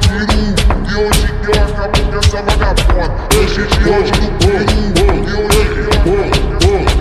tiro, e hoje que eu acabo com essa vagabunda. Enche de ódio no peru, e hoje que eu acabo com essa vagabunda.